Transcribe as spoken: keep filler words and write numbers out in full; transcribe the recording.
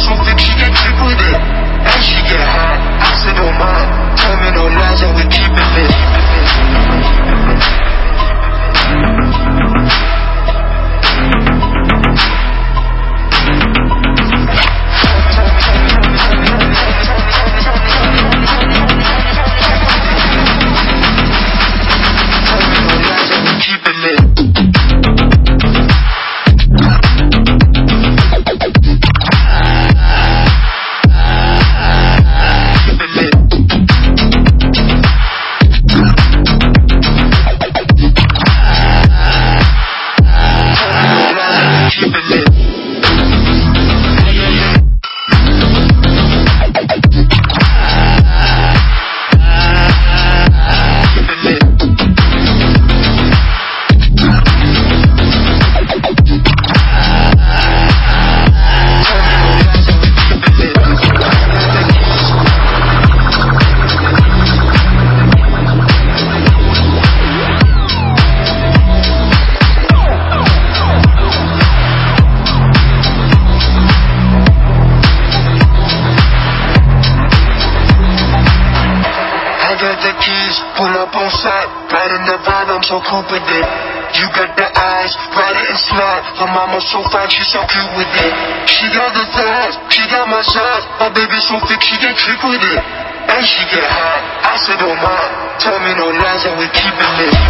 so thick she get trick with it. And she get hot, I said don't mind. Tell me no lies and we keep it lit. Pull up on side, right in the vibe, I'm so cool with it. You got the eyes, ride it and slide. Her mama so fine, she so cute with it. She got the thighs, she got my size. My baby so thick, she get trick with it. And she get hot, I said don't mind. Tell me no lies and we keep it lit.